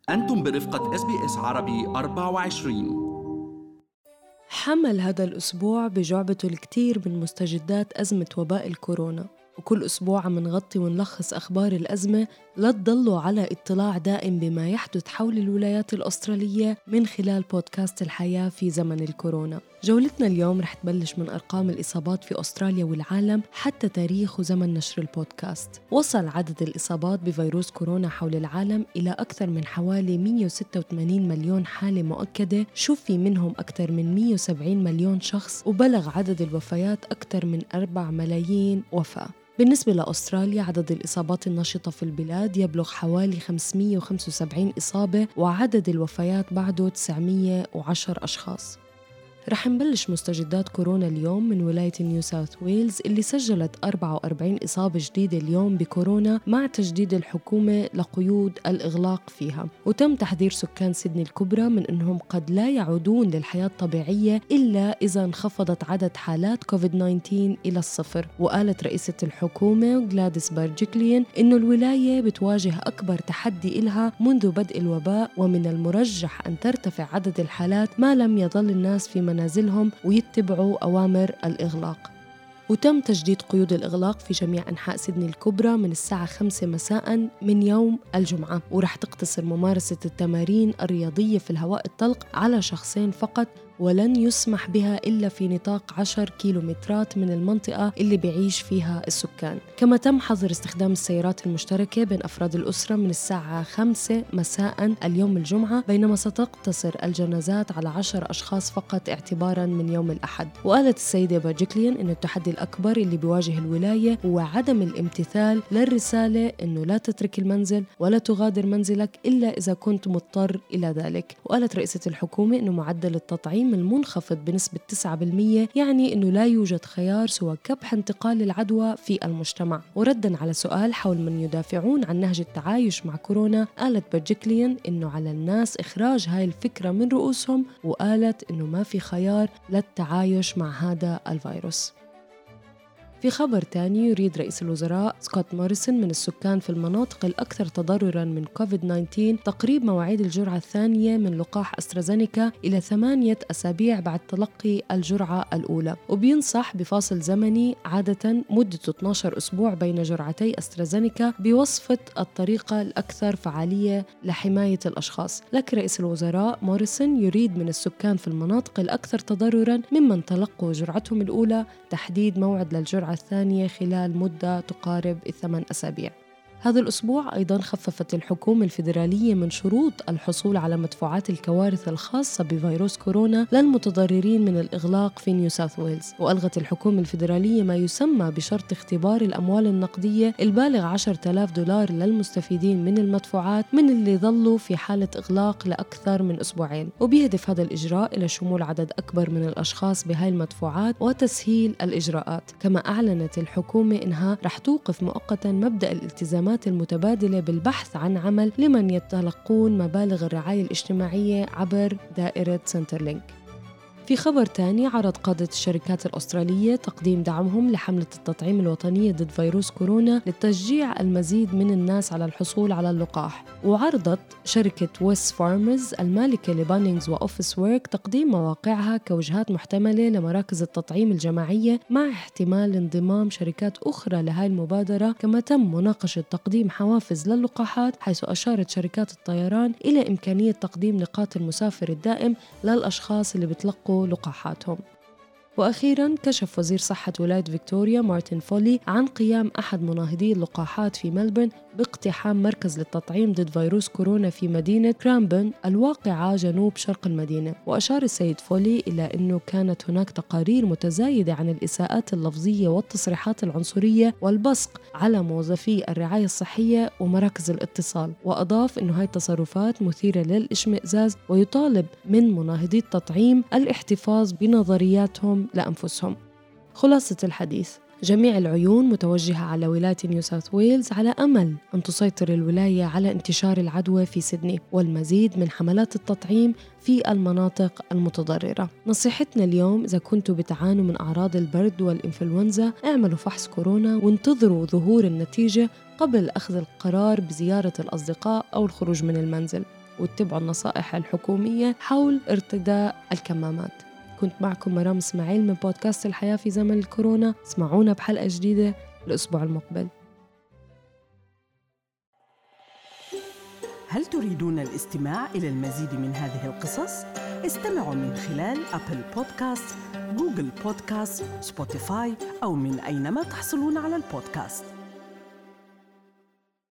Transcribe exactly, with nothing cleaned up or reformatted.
أنتم برفقة إس بي إس عربي أربعة وعشرين. حمل هذا الأسبوع بجعبته الكثير من مستجدات أزمة وباء الكورونا، وكل أسبوع عم نغطي ونلخص أخبار الأزمة لتضلوا على اطلاع دائم بما يحدث حول الولايات الأسترالية من خلال بودكاست الحياة في زمن الكورونا. جولتنا اليوم رح تبلش من أرقام الإصابات في أستراليا والعالم حتى تاريخ وزمن نشر البودكاست. وصل عدد الإصابات بفيروس كورونا حول العالم إلى أكثر من حوالي مئة وستة وثمانين مليون حالة مؤكدة، شفي منهم أكثر من مئة وسبعين مليون شخص، وبلغ عدد الوفيات أكثر من أربعة ملايين وفاة. بالنسبة لأستراليا، عدد الإصابات النشطة في البلاد يبلغ حوالي خمسمئة وخمسة وسبعين إصابة، وعدد الوفيات بعده تسعمئة وعشرة أشخاص. رح نبلش مستجدات كورونا اليوم من ولاية نيو ساوث ويلز اللي سجلت أربعة وأربعين إصابة جديدة اليوم بكورونا مع تجديد الحكومة لقيود الإغلاق فيها. وتم تحذير سكان سيدني الكبرى من أنهم قد لا يعودون للحياة الطبيعية إلا إذا انخفضت عدد حالات كوفيد تسعة عشر إلى الصفر. وقالت رئيسة الحكومة غلاديس بارجيكليان إنه الولاية بتواجه أكبر تحدي إلها منذ بدء الوباء، ومن المرجح أن ترتفع عدد الحالات ما لم يظل الناس في منازلهم ويتبعوا أوامر الإغلاق. وتم تجديد قيود الإغلاق في جميع أنحاء سيدني الكبرى من الساعة خمسة مساء من يوم الجمعة، ورح تقتصر ممارسة التمارين الرياضية في الهواء الطلق على شخصين فقط، ولن يسمح بها إلا في نطاق عشر كيلومترات من المنطقة اللي بيعيش فيها السكان. كما تم حظر استخدام السيارات المشتركة بين أفراد الأسرة من الساعة خمسة مساء اليوم الجمعة، بينما ستقتصر الجنازات على عشر أشخاص فقط اعتباراً من يوم الأحد. وقالت السيدة بارجيكليان إن التحدي الأكبر اللي بيواجه الولاية هو عدم الامتثال للرسالة إنه لا تترك المنزل ولا تغادر منزلك إلا إذا كنت مضطر إلى ذلك. وقالت رئيسة الحكومة إنه معدل التطعيم المنخفض بنسبة تسعة بالمئة يعني أنه لا يوجد خيار سوى كبح انتقال العدوى في المجتمع. ورداً على سؤال حول من يدافعون عن نهج التعايش مع كورونا، قالت بارجيكليان أنه على الناس إخراج هاي الفكرة من رؤوسهم، وقالت أنه ما في خيار للتعايش مع هذا الفيروس. في خبر تاني، يريد رئيس الوزراء سكوت موريسون من السكان في المناطق الأكثر تضرراً من كوفيد تسعة عشر تقريب مواعيد الجرعة الثانية من لقاح أسترازينيكا إلى ثمانية أسابيع بعد تلقي الجرعة الأولى، وبينصح بفاصل زمني عادة مدته اثني عشر أسبوع بين جرعتي أسترازينيكا بوصفة الطريقة الأكثر فعالية لحماية الأشخاص. لكن رئيس الوزراء موريسون يريد من السكان في المناطق الأكثر تضرراً ممن تلقوا جرعتهم الأولى تحديد موعد للجرعة الثانية خلال مدة تقارب الثمان أسابيع. هذا الأسبوع أيضاً خففت الحكومة الفيدرالية من شروط الحصول على مدفوعات الكوارث الخاصة بفيروس كورونا للمتضررين من الإغلاق في نيو ساوث ويلز. وألغت الحكومة الفيدرالية ما يسمى بشرط اختبار الأموال النقدية البالغ عشرة آلاف دولار للمستفيدين من المدفوعات من اللي ظلوا في حالة إغلاق لأكثر من أسبوعين. وبيهدف هذا الإجراء إلى شمول عدد أكبر من الأشخاص بهاي المدفوعات وتسهيل الإجراءات. كما أعلنت الحكومة إنها رح توقف مؤقتاً مبدأ الالتزامات المتبادلة بالبحث عن عمل لمن يتلقون مبالغ الرعاية الاجتماعية عبر دائرة سنترلينك. في خبر تاني، عرض قادة الشركات الأسترالية تقديم دعمهم لحملة التطعيم الوطنية ضد فيروس كورونا لتشجيع المزيد من الناس على الحصول على اللقاح. وعرضت شركة ويس فارمرز المالكة لبانينغز وأوفيس ويرك تقديم مواقعها كوجهات محتملة لمراكز التطعيم الجماعية مع احتمال انضمام شركات أخرى لهذه المبادرة. كما تم مناقشة تقديم حوافز للقاحات، حيث أشارت شركات الطيران إلى إمكانية تقديم نقاط المسافر الدائم للأشخاص اللي بتلقوا لقاحاتهم. وأخيراً، كشف وزير صحة ولاية فيكتوريا مارتن فولي عن قيام أحد مناهضي اللقاحات في ملبورن باقتحام مركز للتطعيم ضد فيروس كورونا في مدينة كرامبن الواقعة جنوب شرق المدينة. وأشار السيد فولي إلى أنه كانت هناك تقارير متزايدة عن الإساءات اللفظية والتصريحات العنصرية والبصق على موظفي الرعاية الصحية ومراكز الاتصال. وأضاف أنه هاي التصرفات مثيرة للإشمئزاز، ويطالب من مناهضي التطعيم الاحتفاظ بنظرياتهم لأنفسهم. خلاصة الحديث، جميع العيون متوجهة على ولاية نيو ساوث ويلز على أمل أن تسيطر الولاية على انتشار العدوى في سيدني والمزيد من حملات التطعيم في المناطق المتضررة. نصيحتنا اليوم، إذا كنتوا بتعانوا من أعراض البرد والإنفلونزا، اعملوا فحص كورونا وانتظروا ظهور النتيجة قبل أخذ القرار بزيارة الأصدقاء أو الخروج من المنزل. واتبعوا النصائح الحكومية حول ارتداء الكمامات. كنت معكم مرام إسماعيل من بودكاست الحياة في زمن الكورونا. اسمعونا بحلقة جديدة الأسبوع المقبل. هل تريدون الاستماع إلى المزيد من هذه القصص؟ استمعوا من خلال أبل بودكاست، جوجل بودكاست، سبوتيفاي أو من أينما تحصلون على البودكاست.